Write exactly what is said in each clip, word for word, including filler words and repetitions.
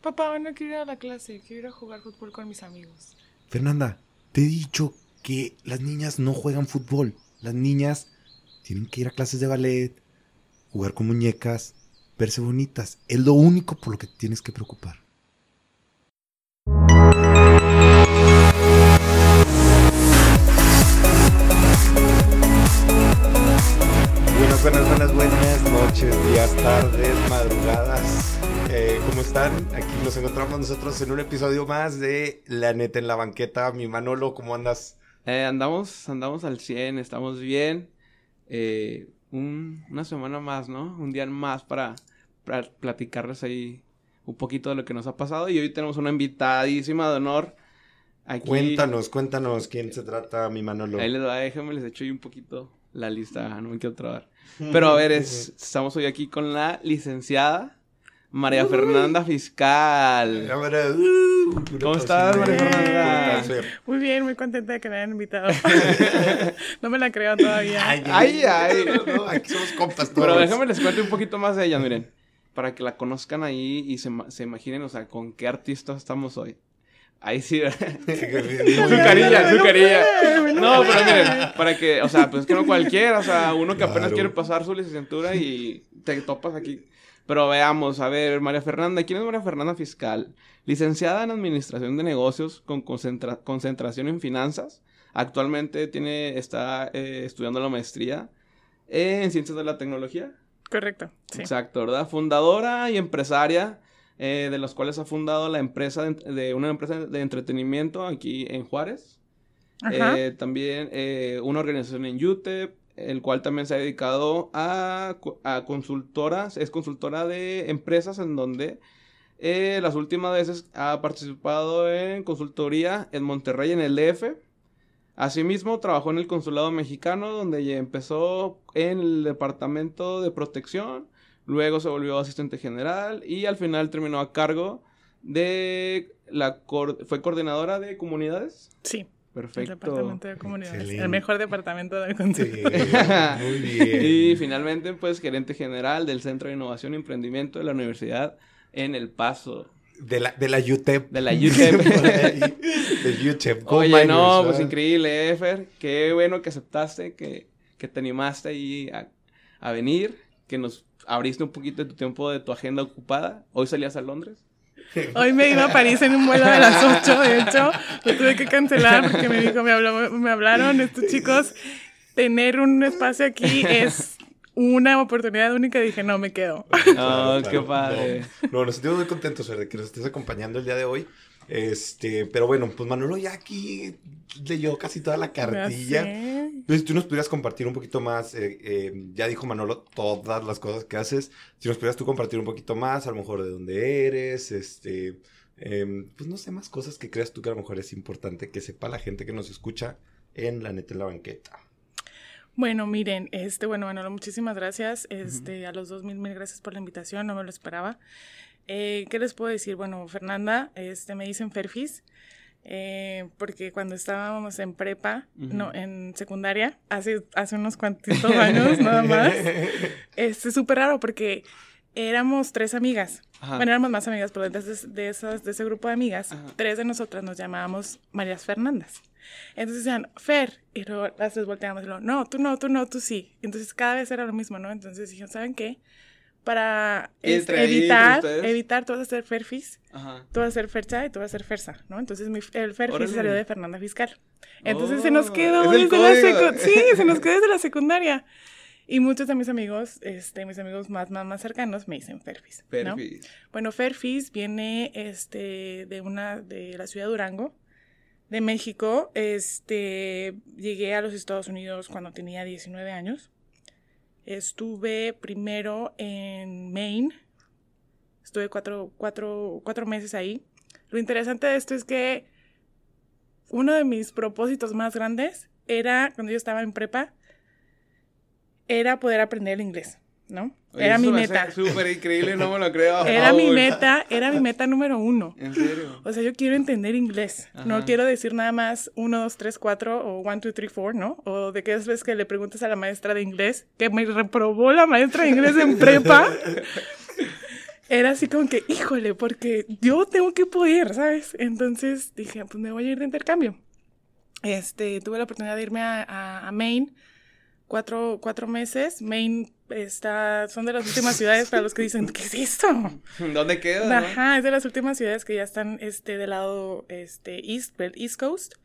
Papá, no quiero ir a la clase, quiero ir a jugar fútbol con mis amigos. Fernanda, te he dicho que las niñas no juegan fútbol. Las niñas tienen que ir a clases de ballet, jugar con muñecas, verse bonitas. Es lo único por lo que te tienes que preocupar. Buenas, buenas, buenas, buenas noches, días, tardes, madrugadas. Eh, ¿Cómo están? Aquí nos encontramos nosotros en un episodio más de La Neta en la Banqueta. Mi Manolo, ¿cómo andas? Eh, andamos, andamos al cien, estamos bien. Eh, un, una semana más, ¿no? Un día más para, para platicarles ahí un poquito de lo que nos ha pasado. Y hoy tenemos una invitadísima de honor. Aquí. Cuéntanos, cuéntanos quién se trata, mi Manolo. Ahí les va, déjenme, les echo ahí un poquito la lista, no me quiero trabar. Pero a ver, es, estamos hoy aquí con la licenciada María Fernanda Fiscal. ¿Cómo estás, María Fernanda? Muy bien, muy contenta de que me hayan invitado. No me la creo todavía. Ay, ay. ay. No, no, aquí somos compas todos. Pero déjame les cuento un poquito más de ella, miren. Para que la conozcan ahí y se, se imaginen, o sea, con qué artistas estamos hoy. Ahí sí, su carilla, su carilla. No, pero miren, para que, o sea, pues es que no cualquiera, o sea, uno que apenas claro. quiere pasar su licenciatura y te topas aquí. Pero veamos, a ver, María Fernanda, ¿quién es María Fernanda Fiscal? Licenciada en Administración de Negocios con concentra- concentración en Finanzas. Actualmente tiene, está eh, estudiando la maestría en Ciencias de la Tecnología. Correcto, sí. Exacto, ¿verdad? Fundadora y empresaria. Eh, de los cuales ha fundado la empresa de, de una empresa de entretenimiento aquí en Juárez. Eh, también eh, una organización en U T E P, el cual también se ha dedicado a, a consultoras, es consultora de empresas en donde eh, las últimas veces ha participado en consultoría en Monterrey, en el D F. Asimismo, trabajó en el Consulado Mexicano, donde ya empezó en el Departamento de Protección. Luego se volvió asistente general y al final terminó a cargo de la... Cor- ¿Fue coordinadora de comunidades? Sí. Perfecto. El departamento de comunidades. Excelente. El mejor departamento del consejo. Sí, muy bien. Y finalmente, pues, gerente general del Centro de Innovación y Emprendimiento de la Universidad en El Paso. De la, de la U T E P. De la U T E P. De U T E P. Oye, no, pues increíble, eh, Fer. Qué bueno que aceptaste, que, que te animaste ahí a, a venir, que nos abriste un poquito de tu tiempo, de tu agenda ocupada. ¿Hoy salías a Londres? Hoy me iba a París en un vuelo de las ocho, de hecho. Lo tuve que cancelar porque me dijo, me, habló, me hablaron estos chicos. Tener un espacio aquí es una oportunidad única. Y dije, no, me quedo. Oh, qué padre. No, no, nos sentimos muy contentos, Fer, de que nos estés acompañando el día de hoy. Este, pero bueno, pues Manolo ya aquí leyó casi toda la cartilla. Entonces, tú nos pudieras compartir un poquito más, eh, eh, ya dijo Manolo todas las cosas que haces. Si nos pudieras tú compartir un poquito más, a lo mejor de dónde eres, este, eh, pues no sé, más cosas que creas tú que a lo mejor es importante que sepa la gente que nos escucha en La Neta en la Banqueta. Bueno, miren, este, bueno, Manolo, muchísimas gracias. Este, uh-huh. A los dos mil, mil gracias por la invitación, no me lo esperaba. Eh, ¿Qué les puedo decir? Bueno, Fernanda, este, me dicen Ferfis, eh, porque cuando estábamos en prepa, uh-huh. no, en secundaria, hace, hace unos cuantitos años nada más, este, es súper raro porque éramos tres amigas, Ajá. bueno, éramos más amigas, pero de, de, esas, de ese grupo de amigas, Ajá. tres de nosotras nos llamábamos Marías Fernandas. Entonces decían, Fer, y luego las tres volteamos y luego, no, tú no, tú no, tú sí. Entonces cada vez era lo mismo, ¿no? Entonces dijeron, ¿saben qué? Para este, evitar, evitar, tú vas a ser Ferfis, Ajá. tú vas a ser Fercha y tú vas a ser Fersa, ¿no? Entonces mi, el Ferfis Órale. salió de Fernanda Fiscal. Entonces oh, se nos quedó desde la secu- sí, se nos quedó desde la secundaria. Y muchos de mis amigos, este, mis amigos más, más, más cercanos me dicen Ferfis, ¿no? Ferfis. Bueno, Ferfis viene este, de una, de la ciudad de Durango, de México. Este, llegué a los Estados Unidos cuando tenía diecinueve años. Estuve primero en Maine, estuve cuatro, cuatro, cuatro meses ahí. Lo interesante de esto es que uno de mis propósitos más grandes era, cuando yo estaba en prepa, era poder aprender el inglés, ¿no? Oye, era eso mi me meta. hace súper increíble, no me lo creo. Era mi meta, era mi meta número uno. ¿En serio? O sea, yo quiero entender inglés. Ajá. No quiero decir nada más uno, dos, tres, cuatro o one, two, three, four, ¿no? O de que es vez que le preguntas a la maestra de inglés, que me reprobó la maestra de inglés en prepa. era así como que, híjole, porque yo tengo que poder, ¿sabes? Entonces dije, pues me voy a ir de intercambio. Este, tuve la oportunidad de irme a, a, a Maine, cuatro, cuatro meses. Maine está, son de las últimas ciudades para los que dicen, ¿qué es esto? ¿Dónde queda? Ajá, ¿no? Es de las últimas ciudades que ya están este, del lado este, east, del East Coast.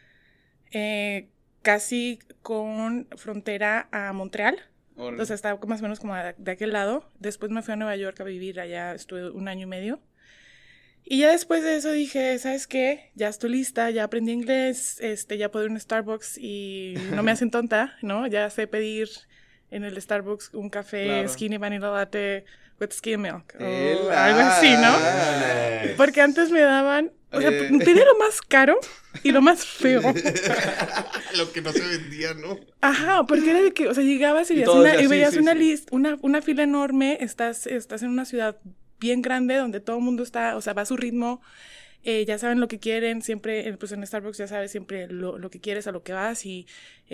Eh, casi con frontera a Montreal. Orle. O sea, estaba más o menos como de, de aquel lado. Después me fui a Nueva York a vivir, allá estuve un año y medio. Y ya después de eso dije, ¿sabes qué? Ya estoy lista, ya aprendí inglés, este, ya puedo ir a un Starbucks y no me hacen tonta, ¿no? Ya sé pedir en el Starbucks un café claro. Skinny Vanilla Latte with skim milk o algo así, ¿no? Porque antes me daban, o sea, eh. pedía lo más caro y lo más feo. Lo que no se vendía, ¿no? Ajá, porque era de que, o sea, llegabas y, y, una, y veías sí, sí, una, sí. List, una, una fila enorme, estás, estás en una ciudad bien grande donde todo el mundo está, o sea, va a su ritmo, eh, ya saben lo que quieren, siempre, pues en Starbucks ya sabes siempre lo, lo que quieres, a lo que vas y,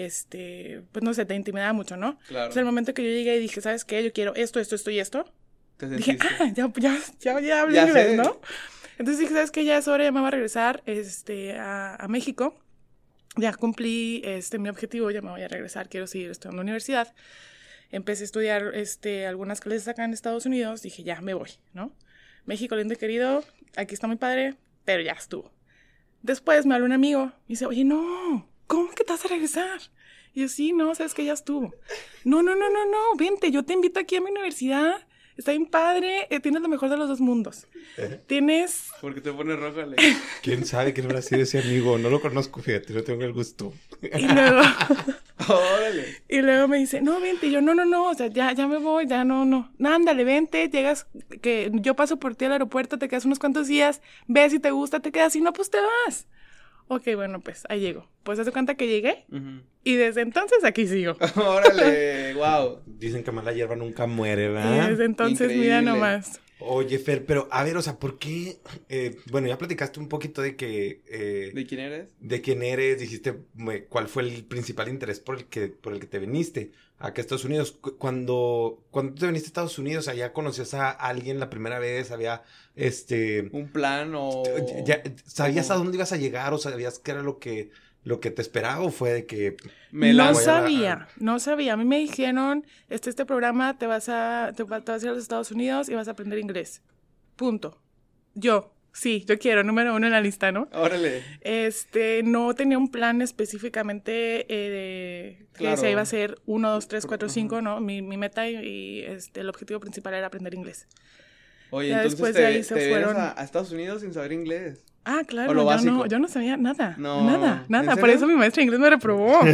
este, pues no sé, te intimidaba mucho, ¿no? Claro. Entonces, el momento que yo llegué y dije, ¿sabes qué? Yo quiero esto, esto, esto y esto. Dije, ah, ya, ya, ya, ya hablé inglés, ¿no? Entonces dije, ¿sabes qué? Ya es hora, ya me voy a regresar, este, a, a México. Ya cumplí, este, mi objetivo, ya me voy a regresar, quiero seguir estudiando en la universidad. Empecé a estudiar este, algunas clases acá en Estados Unidos. Dije, ya, me voy, ¿no? México lindo y querido, aquí está mi padre, pero ya estuvo. Después me habló un amigo. Me dice, oye, no, ¿cómo que te vas a regresar? Y yo, sí, no, sabes que ya estuvo. No, no, no, no, no, vente, yo te invito aquí a mi universidad. Está bien padre, eh, tienes lo mejor de los dos mundos. ¿Eh? Tienes... ¿Por qué te pones roja, Ale? ¿Quién sabe quién habrá sido ese amigo? No lo conozco, fíjate, no tengo el gusto. Y luego... ¡Órale! Y luego me dice, no, vente. Y yo, no, no, no, o sea, ya, ya me voy, ya no, no. No, ándale, vente, llegas, que yo paso por ti al aeropuerto, te quedas unos cuantos días, ves si te gusta, te quedas, si no, pues te vas. Ok, bueno, pues ahí llego. Pues hace cuenta que llegué uh-huh. y desde entonces aquí sigo. ¡Órale! ¡Wow! Dicen que mala hierba nunca muere, ¿verdad? Y desde entonces, increíble. Mira nomás. Oye, Fer, pero a ver, o sea, ¿por qué? Eh, bueno, ya platicaste un poquito de que... Eh, ¿De quién eres? De quién eres, dijiste cuál fue el principal interés por el que, por el que te viniste acá a Estados Unidos. Cuando, cuando te viniste a Estados Unidos, ¿allá conocías a alguien la primera vez? ¿Había este... un plan o...? Ya, ¿sabías o... a dónde ibas a llegar o sabías qué era lo que... lo que te esperaba o fue de que... Me no sabía, a... no sabía. A mí me dijeron, este, este programa te vas, a, te, te vas a ir a los Estados Unidos y vas a aprender inglés. Punto. Yo, sí, yo quiero, número uno en la lista, ¿no? Órale. Este, no tenía un plan específicamente eh, de... Claro. Que decía iba a ser uno, dos, tres, cuatro, cinco, ¿no? Mi, mi meta y, y este, el objetivo principal era aprender inglés. Oye, ya entonces después te, de ahí se te fueron a, a Estados Unidos sin saber inglés. Ah, claro, yo no, yo no sabía nada, no, nada, nada, por eso mi maestra de inglés me reprobó. Wow.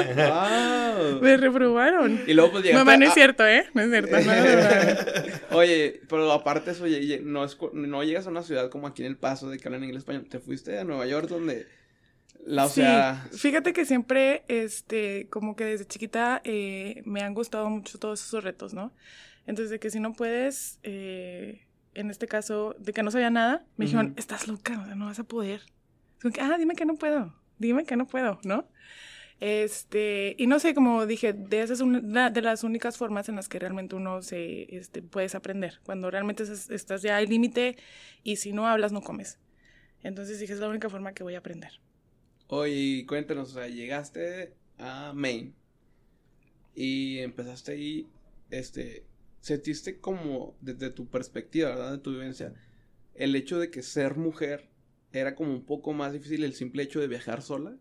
Me reprobaron. Y luego pues llegaste... Mamá, no es cierto, ¿eh? No es cierto. No, no, no. Oye, pero aparte eso, oye, no, es, no llegas a una ciudad como aquí en El Paso de que hablan inglés español, te fuiste a Nueva York donde... La, o sí, sea... fíjate que siempre, este, como que desde chiquita eh, me han gustado mucho todos esos retos, ¿no? Entonces, de que si no puedes... Eh, en este caso, de que no sabía nada, me uh-huh. dijeron, estás loca, o sea, no vas a poder. Como que, ah, dime que no puedo, dime que no puedo, ¿no? Este, y no sé, como dije, de esa es una de las únicas formas en las que realmente uno se, este, puedes aprender. Cuando realmente estás ya al límite y si no hablas, no comes. Entonces dije, es la única forma que voy a aprender. Oye, cuéntanos, o sea, llegaste a Maine y empezaste ahí, este... ¿Sentiste como, desde tu perspectiva, ¿verdad? De tu vivencia, el hecho de que ser mujer era como un poco más difícil el simple hecho de viajar sola?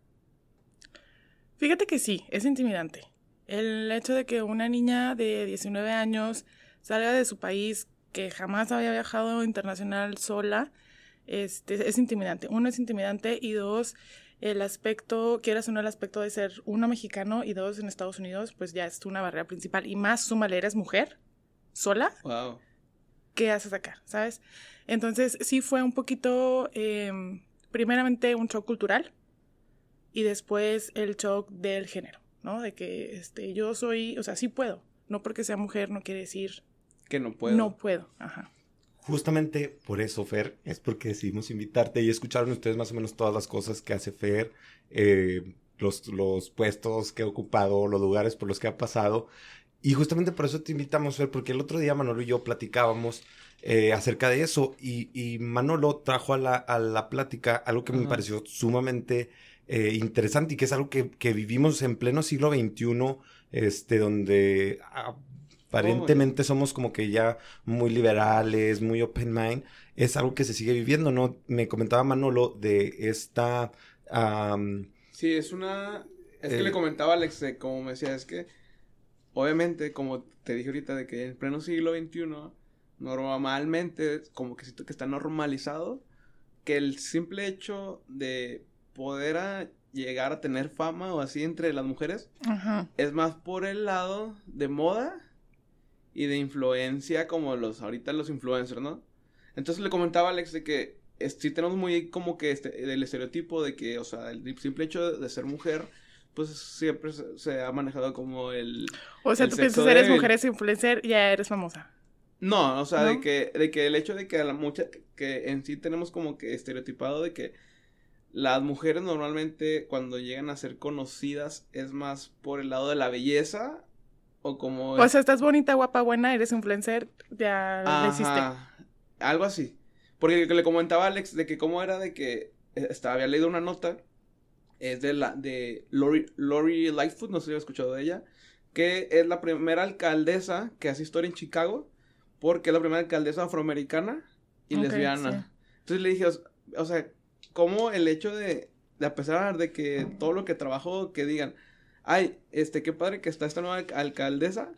Fíjate que sí, es intimidante. El hecho de que una niña de diecinueve años salga de su país, que jamás había viajado internacional sola, este, es intimidante. Uno, es intimidante, y dos, el aspecto, quieras o no el aspecto de ser uno mexicano y dos en Estados Unidos, pues ya es una barrera principal. Y más, súmale, eres mujer, sola. Wow. ¿Qué haces acá? ¿Sabes? Entonces sí fue un poquito, eh, primeramente un shock cultural y después el shock del género, ¿no? De que este, yo soy, o sea, sí puedo. No porque sea mujer no quiere decir... Que no puedo. No puedo, ajá. Justamente por eso, Fer, es porque decidimos invitarte y escucharon ustedes más o menos todas las cosas que hace Fer, eh, los, los puestos que ha ocupado, los lugares por los que ha pasado. Y justamente por eso te invitamos, Fer, porque el otro día Manolo y yo platicábamos eh, acerca de eso. Y, y Manolo trajo a la, a la plática algo que uh-huh. me pareció sumamente eh, interesante y que es algo que, que vivimos en pleno siglo veintiuno, este, donde aparentemente oh, somos como que ya muy liberales, muy open mind. Es algo que se sigue viviendo, ¿no? Me comentaba Manolo de esta... Um, sí, es una... Es eh, que le comentaba a Alex, eh, como me decía, es que obviamente, como te dije ahorita, de que en pleno siglo veintiuno, normalmente, como que siento que está normalizado, que el simple hecho de poder a llegar a tener fama o así entre las mujeres, uh-huh. es más por el lado de moda y de influencia, como los ahorita los influencers, ¿no? Entonces le comentaba a Alex de que es, sí tenemos muy como que este, el estereotipo de que, o sea, el simple hecho de, de ser mujer, pues siempre se, se ha manejado como el... O sea, el tú piensas, eres mujer, eres influencer, ya eres famosa. No, o sea, ¿no? de que de que el hecho de que a la mucha... que en sí tenemos como que estereotipado de que las mujeres normalmente cuando llegan a ser conocidas es más por el lado de la belleza o como... O sea, estás bonita, guapa, buena, eres influencer, ya Ajá, lo hiciste. Algo así. Porque le comentaba a Alex de que cómo era de que estaba, había leído una nota, es de la de Lori, Lori Lightfoot, no sé si había escuchado de ella, que es la primera alcaldesa que hace historia en Chicago, porque es la primera alcaldesa afroamericana y okay, lesbiana. Sí. Entonces le dije, o, o sea, cómo el hecho de, de a pesar de que todo lo que trabajo, que digan, ay, este, qué padre que está esta nueva alcaldesa,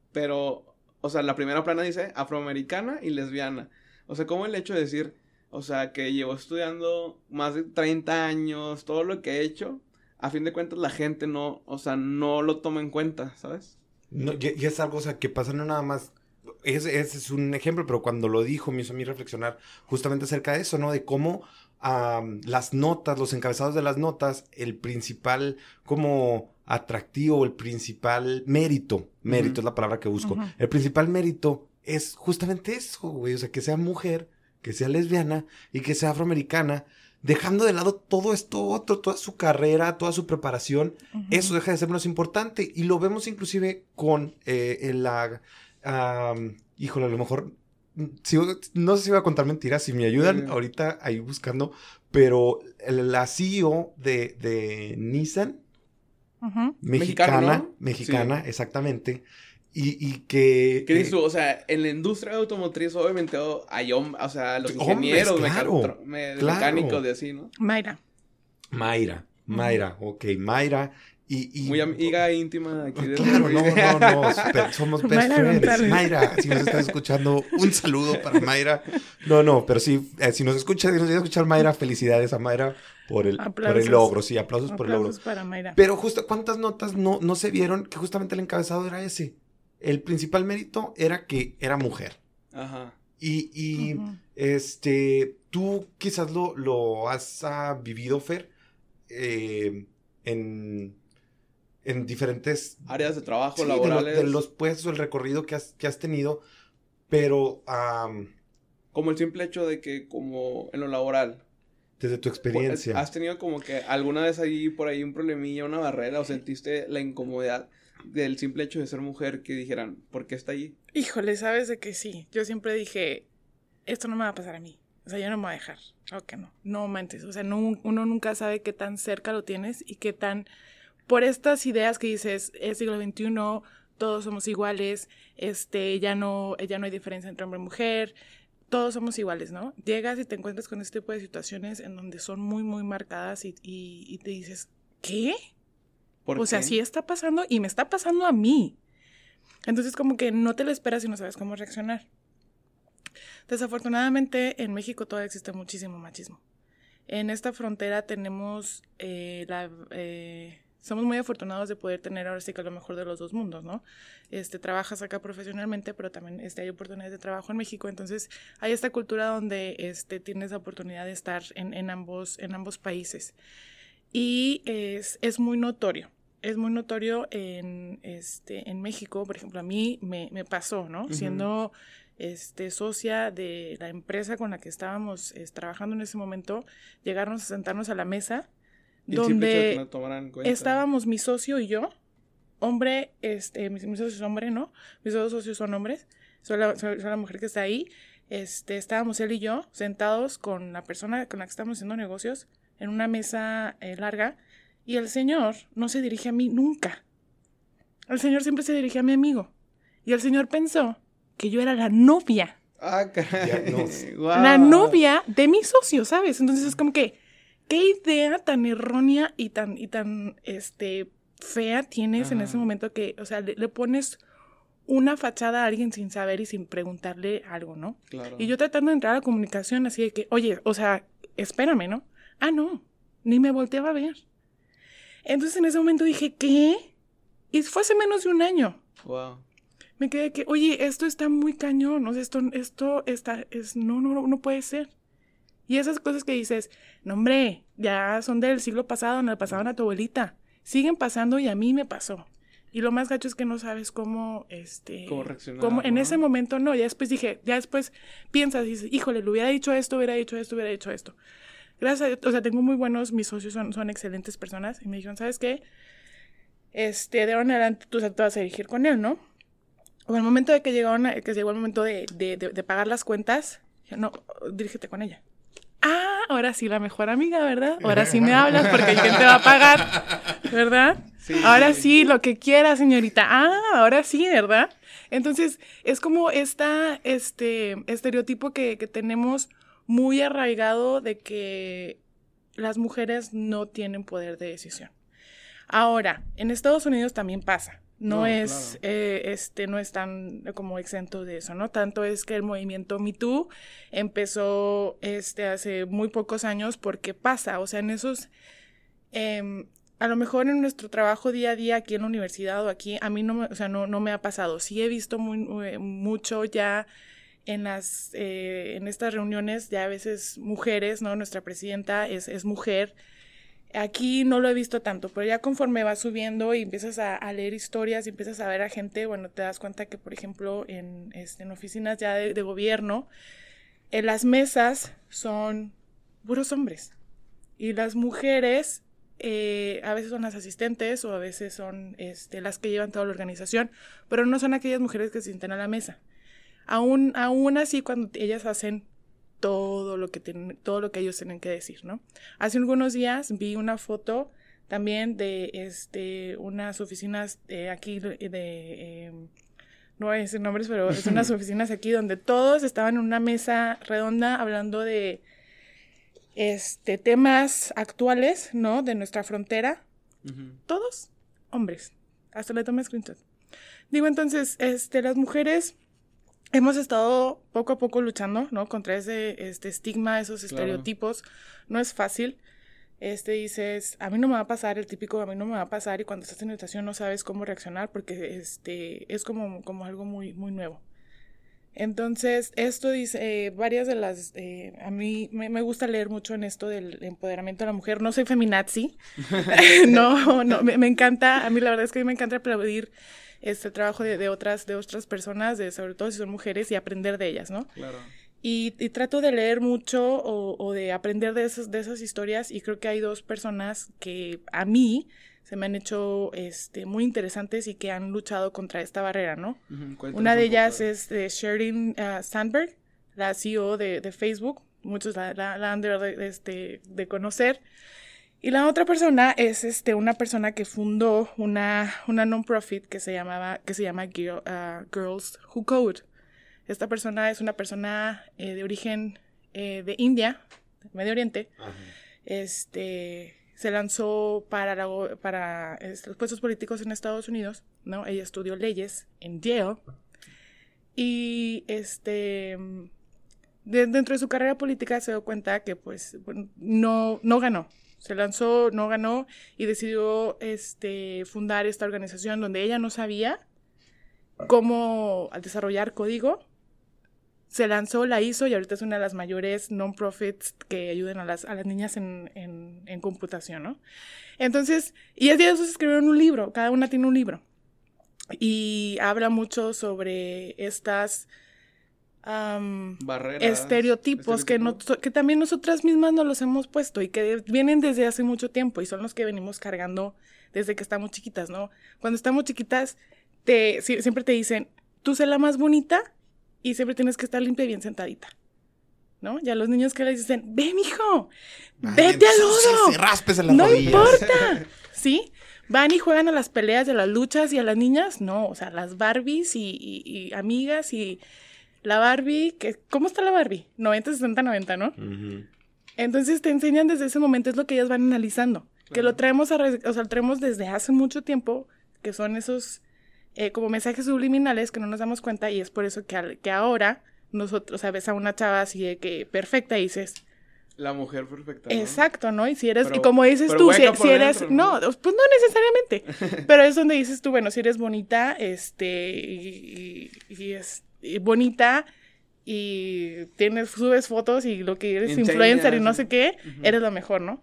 pero, o sea, la primera plana dice afroamericana y lesbiana. O sea, como el hecho de decir, o sea, que llevo estudiando más de treinta años, todo lo que he hecho, a fin de cuentas la gente no, o sea, no lo toma en cuenta, ¿sabes? No, y, y es algo, o sea, que pasa no nada más, ese, ese es un ejemplo, pero cuando lo dijo me hizo a mí reflexionar justamente acerca de eso, ¿no? De cómo um, las notas, los encabezados de las notas, el principal como atractivo, el principal mérito, mérito uh-huh. es la palabra que busco, uh-huh. el principal mérito es justamente eso, güey, o sea, que sea mujer, que sea lesbiana y que sea afroamericana, dejando de lado todo esto otro, toda su carrera, toda su preparación, uh-huh. eso deja de ser menos importante, y lo vemos inclusive con eh, la, um, híjole, a lo mejor, si, no sé si voy a contar mentiras, si me ayudan uh-huh. ahorita ahí buscando, pero la C E O de, de Nissan, uh-huh. mexicana, mexicana, ¿no? mexicana sí. exactamente, Y, y que... ¿Qué dices tú? O sea, en la industria automotriz obviamente hay hombres, o sea, los ingenieros, hombres, claro, meca- me- claro. mecánicos de así, ¿no? Mayra. Mayra, Mayra, uh-huh. ok, Mayra. Y, y, muy amiga íntima aquí de claro, no, no, no, super, somos best Mayra, friends. No, Mayra, si nos estás escuchando, un saludo para Mayra. No, no, pero sí, eh, si nos escucha, si nos llega a escuchar Mayra, felicidades a Mayra por el, por el logro, sí, aplausos, aplausos por el logro. Para Mayra. Pero justo, ¿cuántas notas no, no se vieron que justamente el encabezado era ese? El principal mérito era que era mujer. Ajá. Y, y uh-huh. este, tú quizás lo, lo has uh, vivido, Fer, eh, en, en diferentes... áreas de trabajo, sí, laborales. De, lo, de los puestos, el recorrido que has, que has tenido, pero... Um, como el simple hecho de que, como en lo laboral... Desde tu experiencia. ¿Has tenido como que alguna vez ahí, por ahí, un problemilla, una barrera, o sentiste la incomodidad del simple hecho de ser mujer, que dijeran, ¿por qué está ahí? Híjole, sabes de que sí. Yo siempre dije, esto no me va a pasar a mí. O sea, yo no me voy a dejar. Claro que no. No mentes. O sea, no, uno nunca sabe qué tan cerca lo tienes y qué tan... Por estas ideas que dices, es siglo veintiuno, todos somos iguales, este, ya no, ya no hay diferencia entre hombre y mujer, todos somos iguales, ¿no? Llegas y te encuentras con este tipo de situaciones en donde son muy, muy marcadas y, y, y te dices, ¿qué? O qué? sea, sí está pasando y me está pasando a mí. Entonces, como que no te lo esperas y no sabes cómo reaccionar. Desafortunadamente, en México todavía existe muchísimo machismo. En esta frontera tenemos eh, la... Eh, somos muy afortunados de poder tener ahora sí que lo mejor de los dos mundos, ¿no? Este, trabajas acá profesionalmente, pero también este, hay oportunidades de trabajo en México. Entonces, hay esta cultura donde este, tienes la oportunidad de estar en, en, ambos, en ambos países. Y es, es muy notorio. Es muy notorio en, este, en México, por ejemplo, a mí me, me pasó, ¿no? Uh-huh. Siendo este, socia de la empresa con la que estábamos es, trabajando en ese momento, llegarnos a sentarnos a la mesa, donde no estábamos mi socio y yo, hombre, este, mi, mi socio es hombre, ¿no? Mis dos socios son hombres, soy la, soy, soy la mujer que está ahí, este, estábamos él y yo sentados con la persona con la que estábamos haciendo negocios en una mesa eh, larga, y el señor no se dirige a mí nunca. El señor siempre se dirige a mi amigo. Y el señor pensó que yo era la novia. Ah, caray. No. Wow. La novia de mi socio, ¿sabes? Entonces es como que, ¿qué idea tan errónea y tan, y tan, este, fea tienes Ajá. en ese momento que, o sea, le, le pones una fachada a alguien sin saber y sin preguntarle algo, ¿no? Claro. Y yo tratando de entrar a la comunicación así de que, oye, o sea, espérame, ¿no? Ah, no, ni me volteaba a ver. Entonces en ese momento dije, ¿qué? Y fue hace menos de un año. Wow. Me quedé que, oye, esto está muy cañón, o sea, esto, esto está, es, no, no, no puede ser. Y esas cosas que dices, no, hombre, ya son del siglo pasado, no le pasaban a tu abuelita. Siguen pasando y a mí me pasó. Y lo más gacho es que no sabes cómo, este... Cómo reaccionar, cómo, en ¿no? ese momento no, ya después dije, ya después piensas y dices, híjole, le hubiera dicho esto, hubiera dicho esto, hubiera dicho esto. Gracias a Dios, o sea, tengo muy buenos, mis socios son, son excelentes personas. Y me dijeron, ¿sabes qué? Este, de ahora en adelante tú te vas a dirigir con él, ¿no? O en el momento de que llegó, que llegó el momento de, de, de, de pagar las cuentas, dije, no, dirígete con ella. Ah, ahora sí, la mejor amiga, ¿verdad? Ahora sí me hablas porque ¿quién te va a pagar? ¿Verdad? Sí. Ahora sí, lo que quiera, señorita. Ah, ahora sí, ¿verdad? Entonces, es como esta, este estereotipo que, que tenemos muy arraigado de que las mujeres no tienen poder de decisión. Ahora, en Estados Unidos también pasa. No, no es, claro. eh, este, no es tan como exento de eso, ¿no? Tanto es que el movimiento Me Too empezó, este, hace muy pocos años porque pasa, o sea, en esos, eh, a lo mejor en nuestro trabajo día a día aquí en la universidad o aquí, a mí no me, o sea, no, no me ha pasado. Sí he visto muy, muy, mucho ya en las, eh, en estas reuniones, ya a veces mujeres, ¿no? Nuestra presidenta es, es mujer. Aquí no lo he visto tanto, pero ya conforme vas subiendo y empiezas a, a leer historias y empiezas a ver a gente, bueno, te das cuenta que, por ejemplo, en, este, en oficinas ya de, de gobierno, en las mesas son puros hombres. Y las mujeres eh, a veces son las asistentes o a veces son este, las que llevan toda la organización, pero no son aquellas mujeres que se sientan a la mesa. Aún, aún así, cuando ellas hacen todo lo que tienen, todo lo que ellos tienen que decir, ¿no? Hace algunos días vi una foto también de este unas oficinas eh, aquí de, de eh, no voy a decir nombres, pero es unas oficinas aquí donde todos estaban en una mesa redonda hablando de este temas actuales, ¿no? De nuestra frontera. Uh-huh. Todos hombres. Hasta le tomé screenshot. Digo, entonces, este, las mujeres hemos estado poco a poco luchando, ¿no? Contra ese este estigma, esos claro. estereotipos. No es fácil. Este, dices, a mí no me va a pasar el típico, a mí no me va a pasar, y cuando estás en situación no sabes cómo reaccionar porque este, es como, como algo muy, muy nuevo. Entonces, esto dice, eh, varias de las, eh, a mí me, me gusta leer mucho en esto del empoderamiento de la mujer. No soy feminazi, no, no, me, me encanta, a mí la verdad es que a mí me encanta aplaudir este trabajo de, de otras, de otras personas, de, sobre todo si son mujeres, y aprender de ellas, ¿no? Claro. Y, y trato de leer mucho o, o de aprender de esas, de esas historias, y creo que hay dos personas que a mí se me han hecho este, muy interesantes y que han luchado contra esta barrera, ¿no? Uh-huh. Una de ellas es de Sheryl uh, Sandberg, la C E O de, de Facebook. Muchos la, la, la han de, de, este, de conocer. Y la otra persona es este, una persona que fundó una, una non-profit que se, llamaba, que se llama Girl, uh, Girls Who Code. Esta persona es una persona eh, de origen eh, de India, Medio Oriente. Uh-huh. Este... se lanzó para, la, para los puestos políticos en Estados Unidos, ¿no? Ella estudió leyes en Yale y este, de, dentro de su carrera política se dio cuenta que pues bueno, no, no ganó. Se lanzó, no ganó y decidió este, fundar esta organización donde ella no sabía cómo desarrollar código. Se lanzó, la hizo y ahorita es una de las mayores non-profits que ayudan a las, a las niñas en, en, en computación, ¿no? Entonces, y es de eso se escribieron un libro, cada una tiene un libro. Y habla mucho sobre estas um, barreras, estereotipos que, no, que también nosotras mismas nos los hemos puesto y que vienen desde hace mucho tiempo y son los que venimos cargando desde que estamos chiquitas, ¿no? Cuando estamos chiquitas, te, siempre te dicen, tú sé la más bonita y siempre tienes que estar limpia y bien sentadita, ¿no? Ya los niños que les dicen, ve, mijo, vete al lodo. Se raspes en las no rodillas. importa, ¿sí? Van y juegan a las peleas, a las luchas y a las niñas, no, o sea, las Barbies y, y, y amigas y la Barbie, que, ¿cómo está la Barbie? noventa, sesenta, noventa, ¿no? Uh-huh. Entonces te enseñan desde ese momento, es lo que ellas van analizando, claro. Que lo traemos, a, o sea, lo traemos desde hace mucho tiempo, que son esos eh, como mensajes subliminales que no nos damos cuenta y es por eso que, al, que ahora nosotros, o sea, ves a una chava así de que perfecta y dices... La mujer perfecta, ¿no? Exacto, ¿no? Y si eres, pero, y como dices tú, si, si eres, dentro, ¿no? no, pues no necesariamente, pero es donde dices tú, bueno, si eres bonita, este, y, y, y es y bonita, y tienes, subes fotos y lo que eres Enseñas, influencer y no sé qué, uh-huh. Eres lo mejor, ¿no?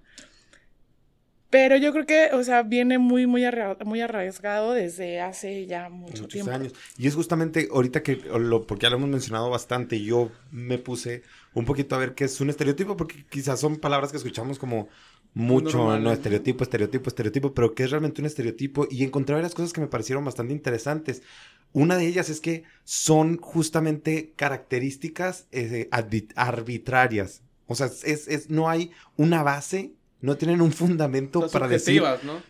Pero yo creo que, o sea, viene muy, muy, arra- muy arriesgado desde hace ya mucho Muchos tiempo. años. Y es justamente ahorita que, lo, porque ya lo hemos mencionado bastante, yo me puse un poquito a ver qué es un estereotipo, porque quizás son palabras que escuchamos como mucho, normal, no, estereotipo, estereotipo, estereotipo, pero que es realmente un estereotipo. Y encontré varias cosas que me parecieron bastante interesantes. Una de ellas es que son justamente características eh, arbitrarias. O sea, es, es, no hay una base... No tienen un fundamento Son para decir... subjetivas, ¿no?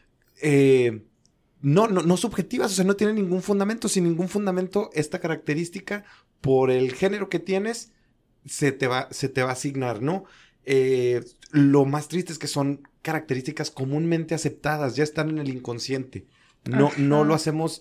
Eh, no, no, no subjetivas, o sea, no tienen ningún fundamento. Sin ningún fundamento, esta característica, por el género que tienes, se te va, se te va a asignar, ¿no? Eh, lo más triste es que son características comúnmente aceptadas, ya están en el inconsciente. No, no lo hacemos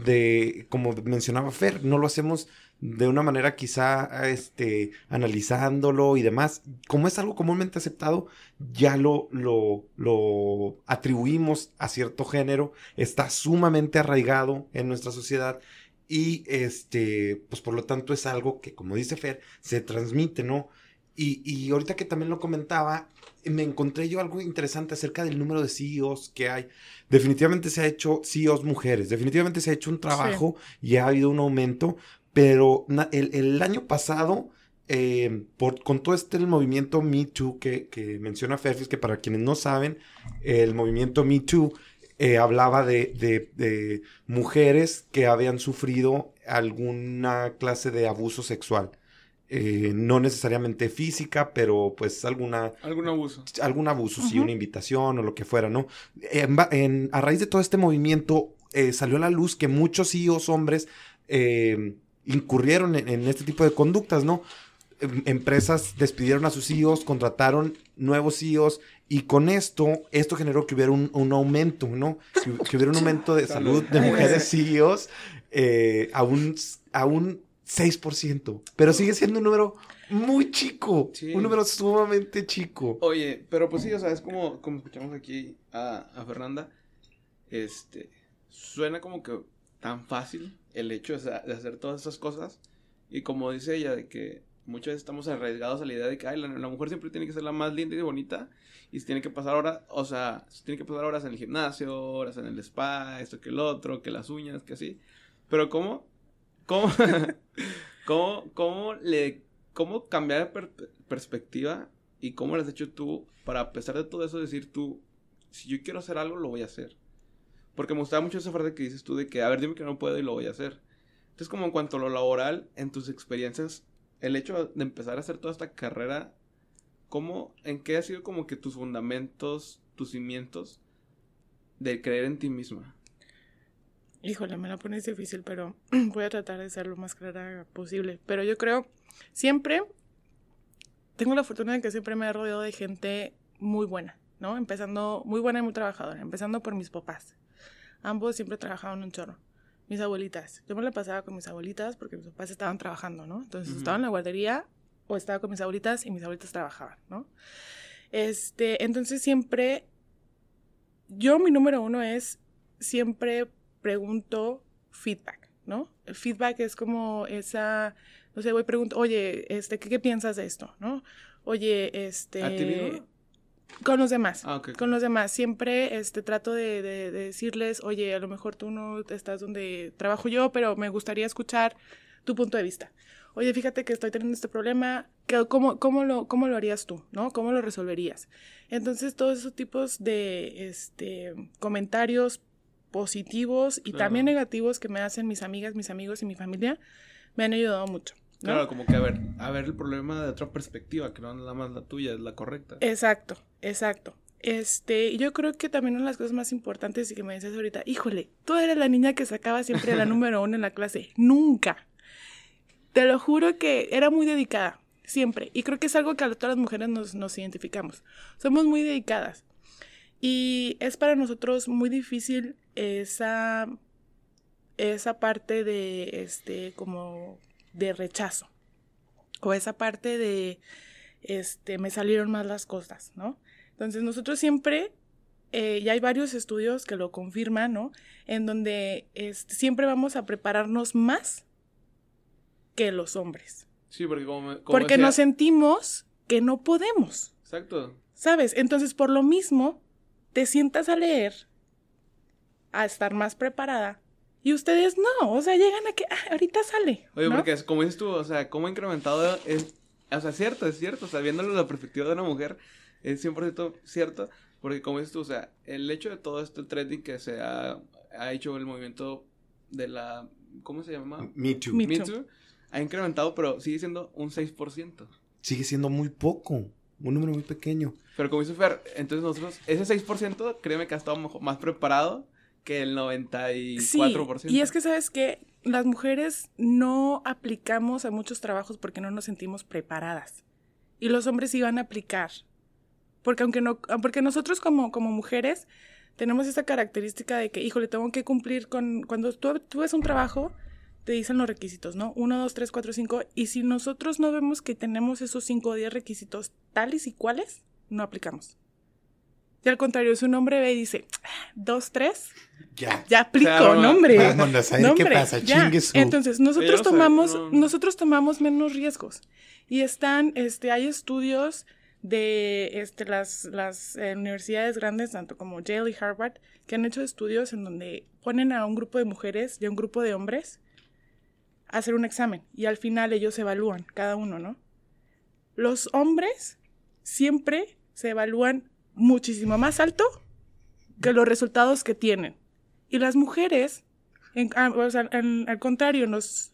de, como mencionaba Fer, no lo hacemos de una manera quizá este, analizándolo y demás. Como es algo comúnmente aceptado, ya lo, lo, lo atribuimos a cierto género, está sumamente arraigado en nuestra sociedad y este, pues por lo tanto es algo que, como dice Fer, se transmite, ¿no? Y, y ahorita que también lo comentaba, me encontré yo algo interesante acerca del número de C E Os que hay. Definitivamente se ha hecho C E Os mujeres, definitivamente se ha hecho un trabajo sí. Y ha habido un aumento, pero el, el año pasado, eh, por, con todo este el movimiento Me Too que, que menciona Ferfis, que para quienes no saben, el movimiento Me Too eh, hablaba de, de, de mujeres que habían sufrido alguna clase de abuso sexual. Eh, no necesariamente física, pero pues alguna... Algún abuso. Algún abuso, uh-huh. Sí, una invitación o lo que fuera, ¿no? En, en, a raíz de todo este movimiento eh, salió a la luz que muchos C E Os hombres eh, incurrieron en, en este tipo de conductas, ¿no? Em, empresas despidieron a sus C E Os, contrataron nuevos C E Os y con esto, esto generó que hubiera un, un aumento, ¿no? Que, que hubiera un aumento de salud de mujeres C E Os eh, a un... A un seis por ciento, pero sigue siendo un número muy chico, sí. Un número sumamente chico. Oye, pero pues sí, o sea, es como, como escuchamos aquí a, a Fernanda, este, suena como que tan fácil el hecho de, de hacer todas esas cosas, y como dice ella, de que muchas veces estamos arriesgados a la idea de que ay, la, la mujer siempre tiene que ser la más linda y bonita, y se tiene que pasar horas, o sea, se tiene que pasar horas en el gimnasio, horas en el spa, esto que el otro, que las uñas, que así, pero ¿cómo? ¿Cómo, cómo, cómo, le, cómo cambiar de per- perspectiva y cómo lo has hecho tú para, a pesar de todo eso, decir tú, si yo quiero hacer algo, lo voy a hacer? Porque me gustaba mucho esa frase que dices tú de que, a ver, dime que no puedo y lo voy a hacer. Entonces, como en cuanto a lo laboral, en tus experiencias, el hecho de empezar a hacer toda esta carrera, ¿cómo, en qué ha sido como que tus fundamentos, tus cimientos de creer en ti misma? Híjole, me la pones difícil, pero voy a tratar de ser lo más clara posible. Pero yo creo, siempre, tengo la fortuna de que siempre me he rodeado de gente muy buena, ¿no? Empezando, muy buena y muy trabajadora, empezando por mis papás. Ambos siempre trabajaban un chorro. Mis abuelitas, yo me la pasaba con mis abuelitas porque mis papás estaban trabajando, ¿no? Entonces uh-huh. Estaba en la guardería o estaba con mis abuelitas y mis abuelitas trabajaban, ¿no? Este, entonces siempre, yo mi número uno es siempre... pregunto feedback, ¿no? El feedback es como esa, no sé, voy y pregunto, oye, este, ¿qué, qué piensas de esto, no? Oye, este... ¿A ti mismo? Con los demás, ah, okay. Con los demás. Siempre este, trato de, de, de decirles, oye, a lo mejor tú no estás donde trabajo yo, pero me gustaría escuchar tu punto de vista. Oye, fíjate que estoy teniendo este problema, ¿cómo, cómo, lo, cómo lo harías tú, no? ¿Cómo lo resolverías? Entonces, todos esos tipos de este, comentarios positivos y claro. También negativos que me hacen mis amigas, mis amigos y mi familia me han ayudado mucho, ¿no? Claro, como que a ver, a ver el problema de otra perspectiva, que no nada más la tuya, es la correcta. Exacto, exacto. Este, yo creo que también una de las cosas más importantes y que me decías ahorita, híjole, tú eres la niña que sacaba siempre la número uno en la clase. Nunca. Te lo juro que era muy dedicada, siempre. Y creo que es algo que a todas las mujeres nos, nos identificamos. Somos muy dedicadas. Y es para nosotros muy difícil esa, esa parte de, este, como de rechazo. O esa parte de, este, me salieron mal las cosas, ¿no? Entonces nosotros siempre, eh, y hay varios estudios que lo confirman, ¿no? En donde este, siempre vamos a prepararnos más que los hombres. Sí, porque como, como Porque decía... nos sentimos que no podemos. Exacto. ¿Sabes? Entonces, por lo mismo, te sientas a leer, a estar más preparada, y ustedes no, o sea, llegan a que, ah, ahorita sale, Oye, ¿no? porque es, como dices tú, o sea, cómo ha incrementado es... O sea, es cierto, es cierto, o sea, viéndolo desde la perspectiva de una mujer, es cien por ciento cierto, porque como dices tú, o sea, el hecho de todo este trending que se ha, ha hecho el movimiento de la... ¿Cómo se llama? Me Too. Me Me Too. Too, ha incrementado, pero sigue siendo un seis por ciento. Sigue siendo muy poco, un número muy pequeño. Pero como dice Fer, entonces nosotros, ese seis por ciento, créeme que ha estado mejor- más preparado que el noventa y cuatro por ciento. Sí, y es que, ¿sabes qué? Las mujeres no aplicamos a muchos trabajos porque no nos sentimos preparadas. Y los hombres sí van a aplicar. Porque aunque no, porque nosotros como, como mujeres tenemos esa característica de que, híjole, tengo que cumplir con... Cuando tú, tú ves un trabajo, te dicen los requisitos, ¿no? Uno, dos, tres, cuatro, cinco. Y si nosotros no vemos que tenemos esos cinco o diez requisitos tales y cuales, no aplicamos. Y al contrario, si un hombre ve y dice, dos, tres, Ya. ya aplico, Claro, no, hombre. Vámonos a ver No, qué hombre, pasa, ya. chingue su. Entonces, nosotros Yo no sé, tomamos, no. nosotros tomamos menos riesgos. Y están, este, hay estudios de este, las, las eh, universidades grandes, tanto como Yale y Harvard, que han hecho estudios en donde ponen a un grupo de mujeres y a un grupo de hombres a hacer un examen. Y al final ellos evalúan, cada uno, ¿no? Los hombres siempre se evalúan muchísimo más alto que los resultados que tienen. Y las mujeres, en, o sea, en, al contrario, nos,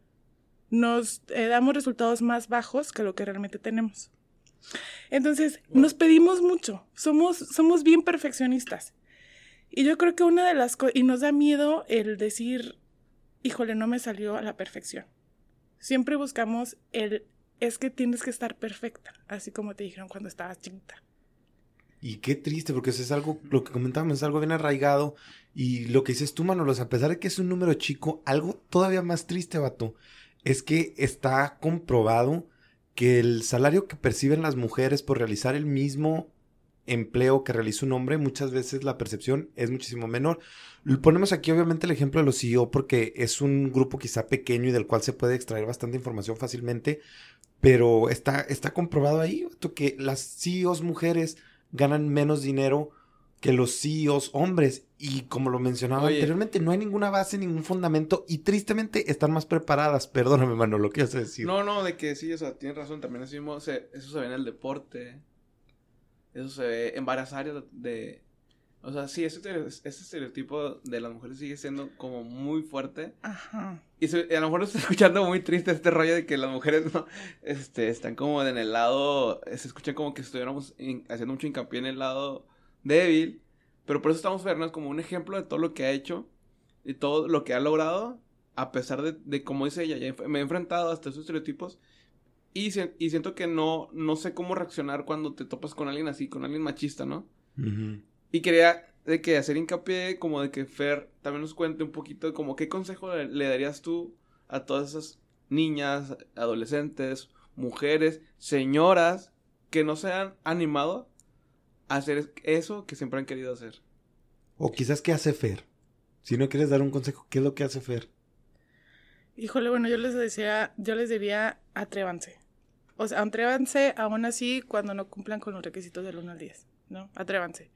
nos eh, damos resultados más bajos que lo que realmente tenemos. Entonces, wow. nos pedimos mucho. Somos, somos bien perfeccionistas. Y yo creo que una de las cosas... Y nos da miedo el decir, híjole, no me salió a la perfección. Siempre buscamos el... Es que tienes que estar perfecta. Así como te dijeron cuando estabas chiquita. Y qué triste, porque eso es algo, lo que comentábamos, es algo bien arraigado. Y lo que dices tú, Manolo, a pesar de que es un número chico, algo todavía más triste, vato, es que está comprobado que el salario que perciben las mujeres por realizar el mismo empleo que realiza un hombre, muchas veces la percepción es muchísimo menor. Ponemos aquí obviamente el ejemplo de los C E O porque es un grupo quizá pequeño y del cual se puede extraer bastante información fácilmente, pero está, está comprobado ahí, vato, que las C E Os mujeres ganan menos dinero que los C E Os hombres. Y como lo mencionaba Oye. anteriormente, no hay ninguna base, ningún fundamento. Y tristemente están más preparadas. Perdóname, mano, lo que ibas a decir. No, no, de que sí, o sea, tienes razón. También eso, mismo se, eso se ve en el deporte. Eso se ve en varias áreas de... O sea, sí, ese, ese estereotipo de las mujeres sigue siendo como muy fuerte. Ajá. Y se, a lo mejor estoy escuchando muy triste este rollo de que las mujeres no, este, están como en el lado, se escuchan como que estuviéramos in, haciendo mucho hincapié en el lado débil, pero por eso estamos viendo como un ejemplo de todo lo que ha hecho y todo lo que ha logrado, a pesar de, de como dice ella, ya me he enfrentado hasta esos estereotipos y, se, y siento que no, no sé cómo reaccionar cuando te topas con alguien así, con alguien machista, ¿no? Uh-huh. Y quería de que hacer hincapié como de que Fer también nos cuente un poquito de como qué consejo le, le darías tú a todas esas niñas, adolescentes, mujeres, señoras que no se han animado a hacer eso que siempre han querido hacer. O quizás qué hace Fer. Si no quieres dar un consejo, ¿qué es lo que hace Fer? Híjole, bueno, yo les decía, yo les diría, atrévanse. O sea, atrévanse aún así cuando no cumplan con los requisitos del uno al diez, ¿no? Atrévanse.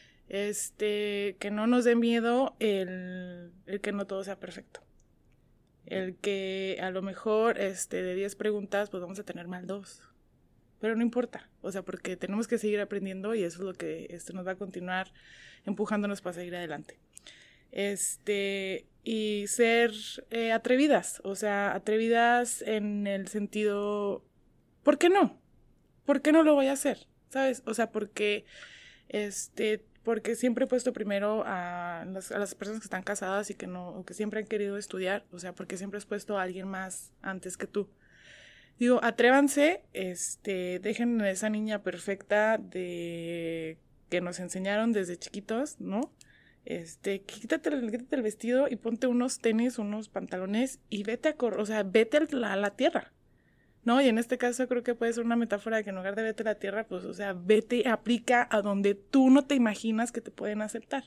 Este, que no nos dé miedo el, el que no todo sea perfecto. El que a lo mejor este, de diez preguntas pues vamos a tener mal dos. Pero no importa, o sea, porque tenemos que seguir aprendiendo y eso es lo que este, nos va a continuar empujándonos para seguir adelante. Este, y ser eh, atrevidas, o sea, atrevidas en el sentido, ¿por qué no? ¿Por qué no lo voy a hacer? ¿Sabes? O sea, porque, este, porque siempre he puesto primero a las, a las personas que están casadas y que no, o que siempre han querido estudiar, o sea, porque siempre has puesto a alguien más antes que tú. Digo, atrévanse, este, dejen a esa niña perfecta de que nos enseñaron desde chiquitos, ¿no? Este, quítate el, quítate el vestido y ponte unos tenis, unos pantalones y vete a correr, o sea, vete a la, a la tierra, ¿no? Y en este caso creo que puede ser una metáfora de que en lugar de vete a la tierra, pues, o sea, vete, aplica a donde tú no te imaginas que te pueden aceptar.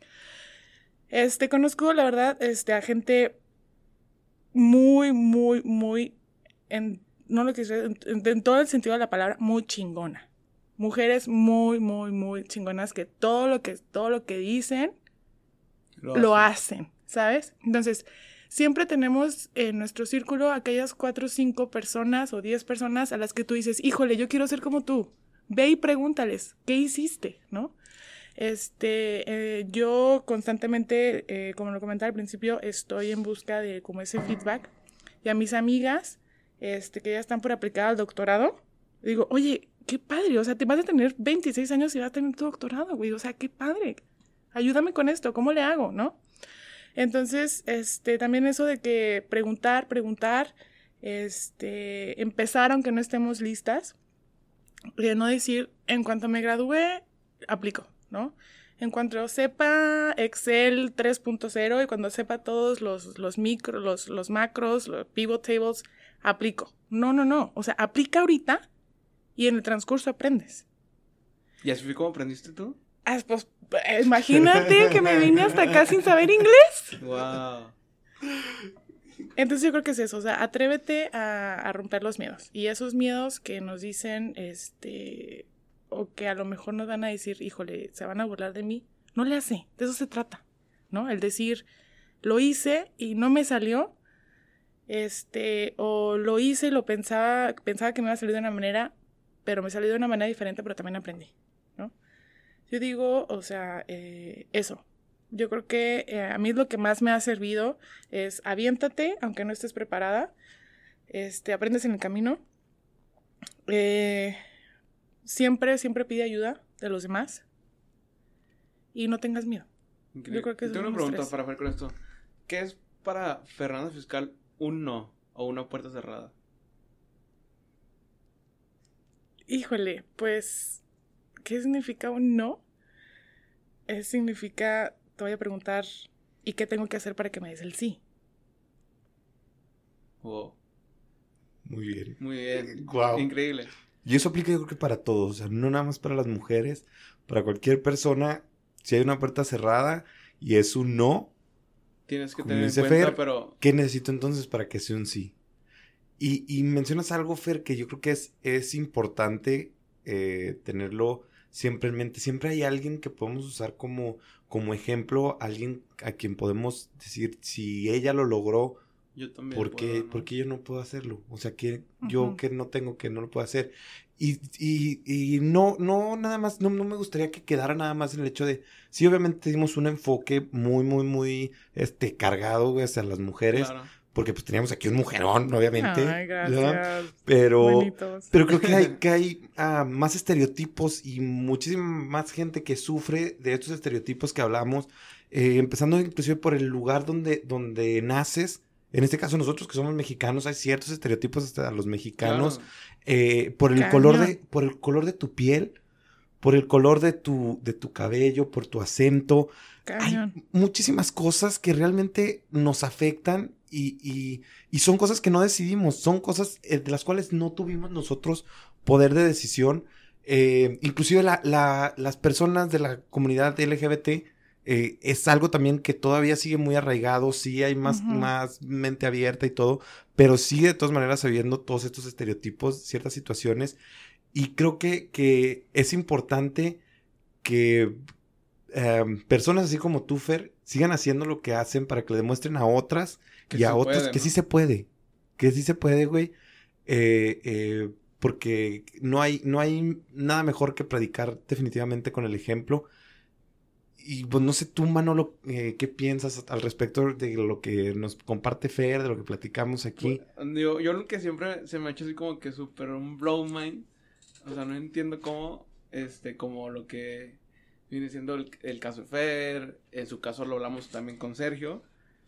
Este, conozco, la verdad, este, a gente muy, muy, muy, en, no lo que en, en, en todo el sentido de la palabra, muy chingona. Mujeres muy, muy, muy chingonas que todo lo que, todo lo que dicen, Lo, lo hacen. hacen, ¿sabes? Entonces, siempre tenemos en nuestro círculo aquellas cuatro o cinco personas o diez personas a las que tú dices, híjole, yo quiero ser como tú. Ve y pregúntales, ¿qué hiciste? ¿No? Este, eh, yo constantemente, eh, como lo comentaba al principio, estoy en busca de como ese feedback. Y a mis amigas, este, que ya están por aplicar al doctorado, digo, oye, qué padre, o sea, te vas a tener veintiséis años y vas a tener tu doctorado, güey, o sea, qué padre. Ayúdame con esto, ¿cómo le hago, no? Entonces, este, también eso de que preguntar, preguntar, este, empezar aunque no estemos listas, eh, no decir, en cuanto me gradúe, aplico, ¿no? En cuanto sepa Excel tres punto cero y cuando sepa todos los, los micros, los, los macros, los pivot tables, aplico. No, no, no, o sea, aplica ahorita y en el transcurso aprendes. ¿Y así fue como aprendiste tú? Ah, pues, imagínate que me vine hasta acá sin saber inglés. Wow. Entonces yo creo que es eso, o sea, atrévete a, a romper los miedos. Y esos miedos que nos dicen, este, o que a lo mejor nos van a decir, híjole, se van a burlar de mí, no le hace, de eso se trata, ¿no? El decir, lo hice y no me salió, este, o lo hice y lo pensaba, pensaba que me iba a salir de una manera, pero me salió de una manera diferente, pero también aprendí, ¿no? Yo digo, o sea, eh, eso. Yo creo que eh, a mí lo que más me ha servido es aviéntate, aunque no estés preparada. Este, aprendes en el camino. Eh, siempre, siempre pide ayuda de los demás. Y no tengas miedo. Increíble. Yo creo que eso Tengo es una un pregunta estrés. para ver con esto. ¿Qué es para Fernanda Fiscal un no o una puerta cerrada? Híjole, pues, ¿qué significa un no? Eh, significa, te voy a preguntar, ¿y qué tengo que hacer para que me des el sí? Wow. Muy bien. Muy bien. Wow. Increíble. Y eso aplica yo creo que para todos, o sea, no nada más para las mujeres, para cualquier persona, si hay una puerta cerrada y es un no, tienes que como tener en dice cuenta, Fer, pero... ¿qué necesito entonces para que sea un sí? Y, y mencionas algo, Fer, que yo creo que es, es importante eh, tenerlo siempre en mente. Siempre hay alguien que podemos usar como, como ejemplo, alguien a quien podemos decir, si ella lo logró, yo también ¿por qué, puedo, ¿no? ¿por qué yo no puedo hacerlo? O sea, que Uh-huh. yo que no tengo, que no lo puedo hacer. Y, y, y no, no, nada más, no, no me gustaría que quedara nada más en el hecho de, sí, obviamente dimos un enfoque muy, muy, muy, este, cargado, güey, hacia las mujeres. Claro. Porque pues teníamos aquí un mujerón, obviamente. Ay, gracias. ¿verdad? Pero, Bonitos. pero creo que hay, que hay uh, más estereotipos y muchísima más gente que sufre de estos estereotipos que hablamos. Eh, empezando inclusive por el lugar donde, donde naces. En este caso nosotros que somos mexicanos, hay ciertos estereotipos hasta los mexicanos. Claro. Eh, por el Cañón. color de, por el color de tu piel, por el color de tu, de tu cabello, por tu acento. Cañón. Hay muchísimas cosas que realmente nos afectan y, y, y son cosas que no decidimos, son cosas de las cuales no tuvimos nosotros poder de decisión. Eh, inclusive la, la, las personas de la comunidad L G B T eh, es algo también que todavía sigue muy arraigado, sí hay más, Uh-huh. más mente abierta y todo, pero sigue de todas maneras habiendo todos estos estereotipos, ciertas situaciones, y creo que, que es importante que Um, personas así como tú, Fer, sigan haciendo lo que hacen para que le demuestren a otras Que y a se otros puede, que ¿no? sí se puede. Que sí se puede, güey. Eh, eh, porque no hay, no hay nada mejor que predicar definitivamente con el ejemplo. y pues no sé tú, Manolo, eh, ¿qué piensas al respecto de lo que nos comparte Fer, de lo que platicamos aquí? Pues, yo, yo lo que siempre se me ha hecho así como que súper un blow mind. O sea, no entiendo cómo, este, como lo que viene siendo el, el caso de Fer. En su caso lo hablamos también con Sergio.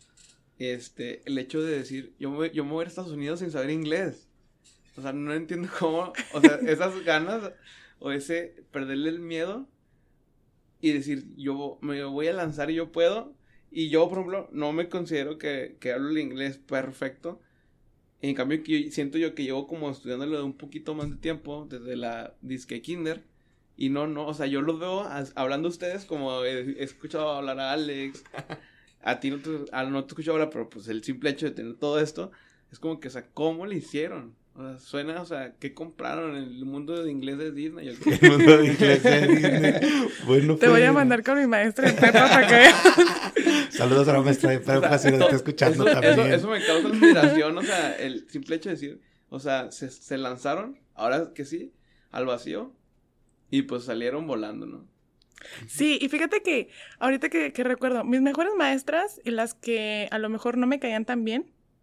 Este, el hecho de decir, yo me, yo me voy a Estados Unidos sin saber inglés. O sea, no entiendo cómo, o sea, esas ganas o ese perderle el miedo y decir, yo me voy a lanzar y yo puedo. Y yo, por ejemplo, no me considero que, que hablo el inglés perfecto. En cambio, que siento yo que llevo como estudiándolo de un poquito más de tiempo, desde la disque kinder. Y no, no, o sea, yo los veo a, hablando a ustedes como he, he escuchado hablar a Alex. A ti no te, a, no te escucho hablar, pero pues el simple hecho de tener todo esto, es como que, o sea, ¿cómo le hicieron? O sea, suena, o sea, ¿qué compraron en el mundo de inglés de Disney? El mundo de inglés de Disney. Bueno, te voy a mandar con mi maestra de prepa para que... Saludos a la maestra de prepa, o sea, si nos está escuchando eso, también. Eso, eso me causa admiración, o sea, el simple hecho de decir, o sea, se, se lanzaron, ahora que sí, al vacío, y pues salieron volando, ¿no? Sí, y fíjate que ahorita que, que recuerdo, mis mejores maestras y las que a lo mejor no me caían tan bien,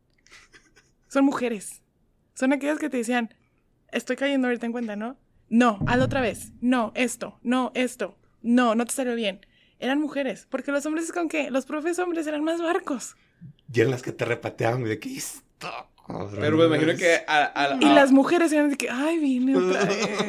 son mujeres. Son aquellas que te decían, estoy cayendo ahorita en cuenta, ¿no? No, hazlo otra vez. No, esto, no, esto. No, no te salió bien. Eran mujeres, porque los hombres es con que los profes hombres eran más barcos. Y eran las que te repateaban, ¿de qué esto? Pero me imagino que... A, a, a, y las mujeres eran de que, ay, vine otra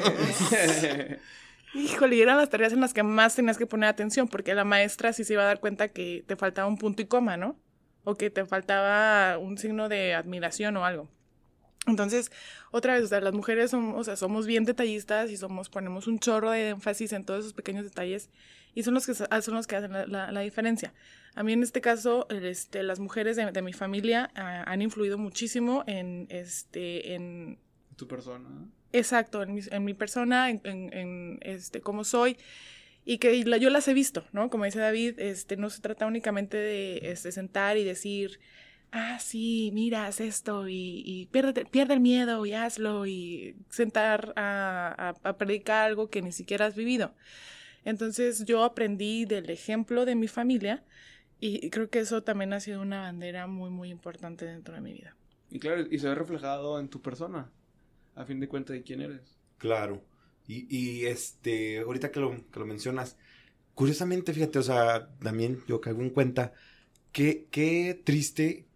vez. Híjole, y eran las tareas en las que más tenías que poner atención, porque la maestra sí se iba a dar cuenta que te faltaba un punto y coma, ¿no? O que te faltaba un signo de admiración o algo. Entonces, otra vez, o sea, las mujeres somos, o sea, somos bien detallistas y somos, ponemos un chorro de énfasis en todos esos pequeños detalles y son los que, son los que hacen la, la, la diferencia. A mí en este caso, este, las mujeres de, de mi familia uh, han influido muchísimo en, este, en... tu persona, ¿no? Exacto, en mi, en mi persona, en, en, en este, cómo soy, y que la, yo las he visto, ¿no? Como dice David, este, no se trata únicamente de este, sentar y decir, ah, sí, mira, haz esto, y, y pierde, pierde el miedo, y hazlo, y sentar a, a, a predicar algo que ni siquiera has vivido. Entonces, yo aprendí del ejemplo de mi familia, y creo que eso también ha sido una bandera muy, muy importante dentro de mi vida. Y claro, y se ve reflejado en tu persona. A fin de cuentas, ¿de quién eres? Claro. Y, y este, ahorita que lo, que lo mencionas, curiosamente, fíjate, o sea, también yo caigo en cuenta que qué triste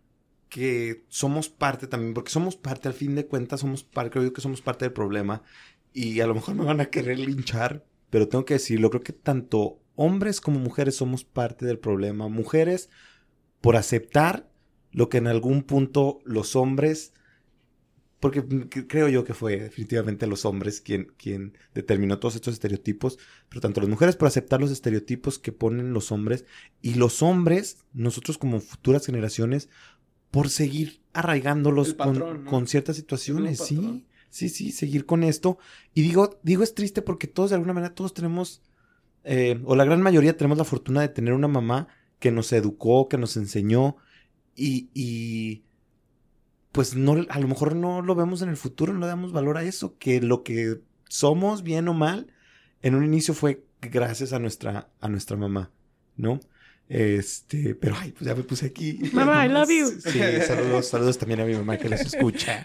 que somos parte también, porque somos parte, al fin de cuentas, somos parte, creo yo que somos parte del problema, y a lo mejor me van a querer linchar, pero tengo que decirlo, creo que tanto hombres como mujeres somos parte del problema. Mujeres, por aceptar lo que en algún punto los hombres... Porque creo yo que fue definitivamente los hombres quien, quien determinó todos estos estereotipos, pero tanto las mujeres por aceptar los estereotipos que ponen los hombres, y los hombres, nosotros como futuras generaciones, por seguir arraigándolos patrón, con, ¿no? con ciertas situaciones, sí, sí, sí, seguir con esto. Y digo, digo es triste porque todos de alguna manera, todos tenemos, eh, o la gran mayoría tenemos la fortuna de tener una mamá que nos educó, que nos enseñó, y... y pues no, a lo mejor no lo vemos en el futuro, no le damos valor a eso, que lo que somos, bien o mal, en un inicio fue gracias a nuestra, a nuestra mamá, ¿no? Este, pero ay, pues ya me puse aquí. Mamá, I love you. Sí, saludos, saludos también a mi mamá que les escucha.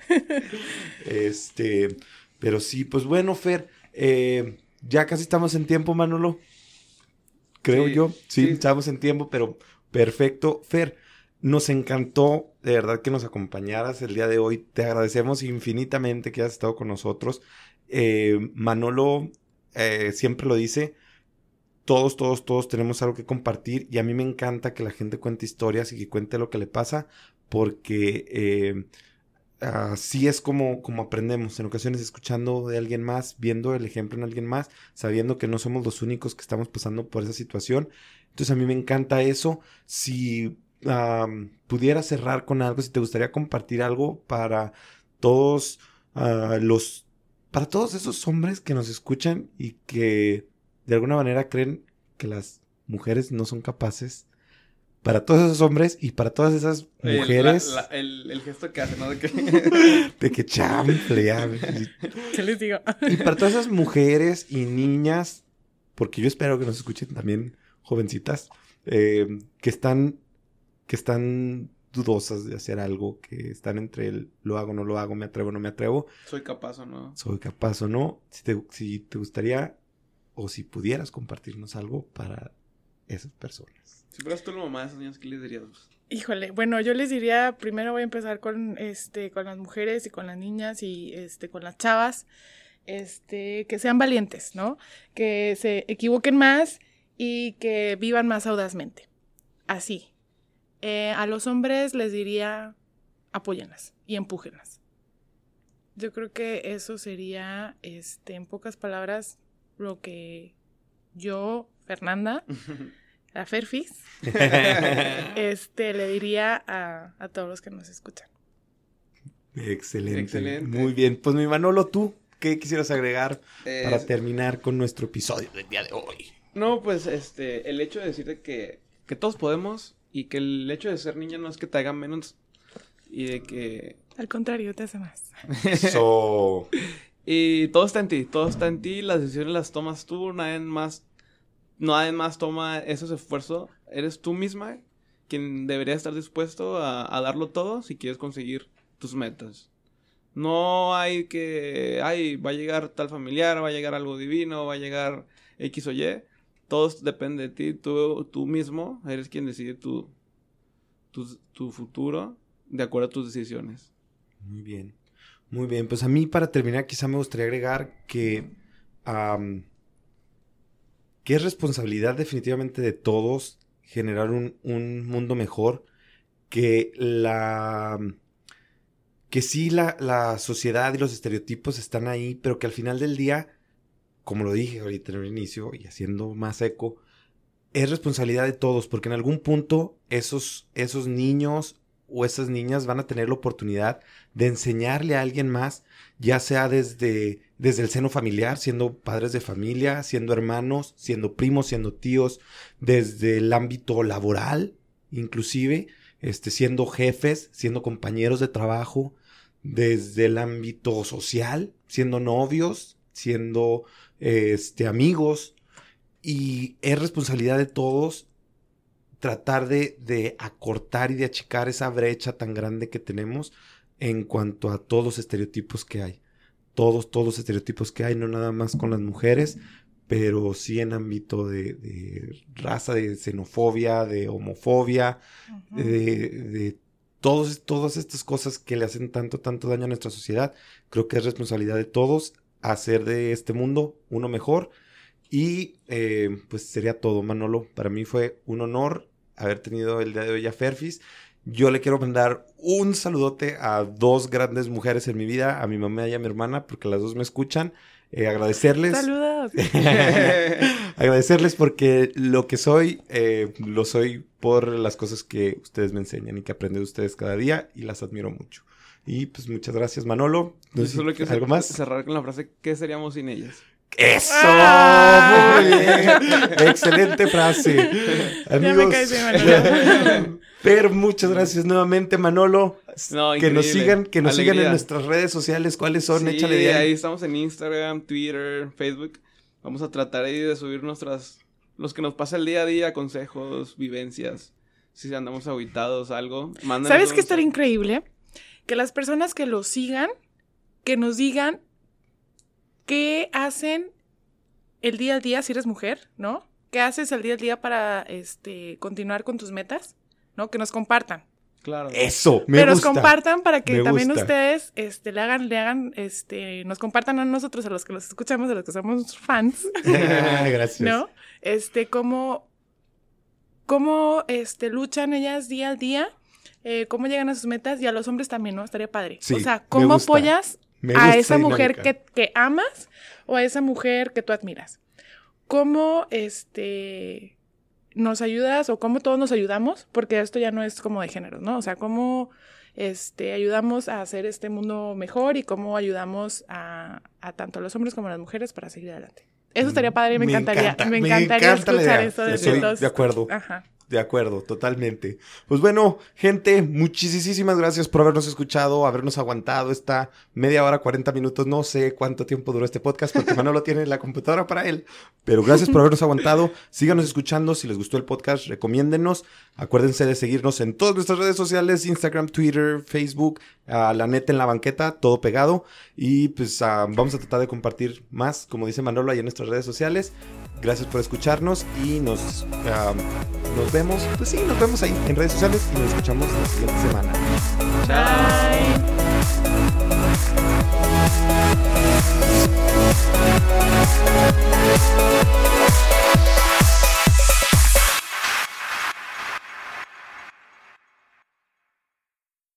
Este, pero sí, pues bueno, Fer, eh, ya casi estamos en tiempo, Manolo. Creo sí, yo. Sí, sí, estamos en tiempo, pero perfecto. Fer, nos encantó, de verdad, que nos acompañaras el día de hoy. Te agradecemos infinitamente que hayas estado con nosotros. Eh, Manolo eh, siempre lo dice, todos, todos, todos tenemos algo que compartir, y a mí me encanta que la gente cuente historias y que cuente lo que le pasa, porque eh, así es como, como aprendemos. En ocasiones escuchando de alguien más, viendo el ejemplo en alguien más, sabiendo que no somos los únicos que estamos pasando por esa situación. Entonces a mí me encanta eso. Si... Um, pudiera cerrar con algo, si te gustaría compartir algo para todos uh, los para todos esos hombres que nos escuchan y que de alguna manera creen que las mujeres no son capaces, para todos esos hombres y para todas esas mujeres. El, la, la, el, el gesto que hace, ¿no? De que, de que chample, ya. ¿Qué les digo? Y para todas esas mujeres y niñas, porque yo espero que nos escuchen también jovencitas, eh, que están, que están dudosas de hacer algo, que están entre el lo hago, no lo hago, me atrevo, no me atrevo. Soy capaz o no. Soy capaz o no. Si te, si te gustaría o si pudieras compartirnos algo para esas personas. Si fueras tú la mamá de esos niños, ¿qué les dirías? Híjole, bueno, yo les diría, primero voy a empezar con este, con las mujeres y con las niñas y este, con las chavas, este, que sean valientes, ¿no? Que se equivoquen más y que vivan más audazmente. Así. Eh, a los hombres les diría, apóyenlas y empújenlas. Yo creo que eso sería, este, en pocas palabras, lo que yo, Fernanda, la Ferfis, este, le diría a, a todos los que nos escuchan. Excelente. Excelente. Muy bien. Pues mi Manolo, ¿tú qué quisieras agregar Eh, para terminar con nuestro episodio del día de hoy? No, pues este, el hecho de decirte que, que todos podemos y que el hecho de ser niña no es que te haga menos y de que... Al contrario, te hace más. So... Y todo está en ti, todo está en ti, las decisiones las tomas tú, nadie más, nadie más toma esos esfuerzos, eres tú misma quien debería estar dispuesto a, a darlo todo si quieres conseguir tus metas. No hay que, ay, va a llegar tal familiar, va a llegar algo divino, va a llegar X o Y, todo depende de ti, tú, tú mismo eres quien decide tu, tu, tu futuro de acuerdo a tus decisiones. Muy bien. Muy bien, pues a mí para terminar quizá me gustaría agregar que, um, que es responsabilidad definitivamente de todos generar un, un mundo mejor, que la que sí la, la sociedad y los estereotipos están ahí, pero que al final del día, como lo dije ahorita en el inicio y haciendo más eco, es responsabilidad de todos, porque en algún punto esos, esos niños o esas niñas van a tener la oportunidad de enseñarle a alguien más, ya sea desde, desde el seno familiar, siendo padres de familia, siendo hermanos, siendo primos, siendo tíos, desde el ámbito laboral, inclusive, este, siendo jefes, siendo compañeros de trabajo, desde el ámbito social, siendo novios, siendo este, amigos, y es responsabilidad de todos tratar de, de acortar y de achicar esa brecha tan grande que tenemos en cuanto a todos los estereotipos que hay. Todos, todos los estereotipos que hay, no nada más con las mujeres, pero sí en ámbito de, de raza, de xenofobia, de homofobia, uh-huh. de, de todos, todas estas cosas que le hacen tanto, tanto daño a nuestra sociedad. Creo que es responsabilidad de todos hacer de este mundo uno mejor. Y eh, pues sería todo, Manolo. Para mí fue un honor haber tenido el día de hoy a Ferfis. Yo le quiero mandar un saludote a dos grandes mujeres en mi vida, a mi mamá y a mi hermana, porque las dos me escuchan. Eh, agradecerles. ¡Saludos! Agradecerles porque lo que soy, eh, lo soy por las cosas que ustedes me enseñan y que aprendo de ustedes cada día y las admiro mucho. Y pues muchas gracias, Manolo. No sé si ¿Algo más? Cerrar con la frase, ¿qué seríamos sin ellas? ¡Eso! ¡Ah! Muy bien. Excelente frase. Amigos. Ya me caí, Pero muchas gracias nuevamente, Manolo. No, que nos sigan, que nos Alegría. sigan en nuestras redes sociales. ¿Cuáles son? Sí, Échale de ahí. ahí estamos en Instagram, Twitter, Facebook. Vamos a tratar ahí de subir nuestras, los que nos pasa el día a día, consejos, vivencias. Si andamos aguitados, algo. Mándanos. ¿Sabes qué estaría increíble? Que las personas que lo sigan, que nos digan ¿qué hacen el día al día si eres mujer, ¿no? ¿Qué haces el día al día para este, continuar con tus metas? ¿No? Que nos compartan. Claro. Eso, me Pero gusta. nos compartan para que Me también gusta. ustedes este, le hagan, le hagan, este, nos compartan a nosotros, a los que los escuchamos, a los que somos fans. Gracias. ¿No? Este, cómo, cómo este, luchan ellas día al día, eh, cómo llegan a sus metas y a los hombres también, ¿no? Estaría padre. Sí, o sea, me cómo gusta. apoyas Me a gusta esa esa mujer dinámica. que, que amas o a esa mujer que tú admiras. ¿Cómo este, nos ayudas o cómo todos nos ayudamos? Porque esto ya no es como de género, ¿no? O sea, cómo este, ayudamos a hacer este mundo mejor y cómo ayudamos a, a tanto a los hombres como a las mujeres para seguir adelante. Eso estaría padre y me, Me encantaría, encanta, me me encantaría encanta la escuchar idea. eso de Estoy todos. de acuerdo. Ajá. De acuerdo, totalmente. Pues bueno, gente, muchísimas gracias por habernos escuchado, habernos aguantado esta media hora, cuarenta minutos. No sé cuánto tiempo duró este podcast porque Manolo tiene la computadora para él. Pero gracias por habernos aguantado. Síganos escuchando. Si les gustó el podcast, recomiéndennos. Acuérdense de seguirnos en todas nuestras redes sociales, Instagram, Twitter, Facebook, uh, La Neta en la Banqueta, todo pegado. Y pues uh, vamos a tratar de compartir más, como dice Manolo, ahí en nuestras redes sociales. Gracias por escucharnos y nos, uh, nos vemos, pues sí, nos vemos ahí en redes sociales y nos escuchamos la siguiente semana. Bye.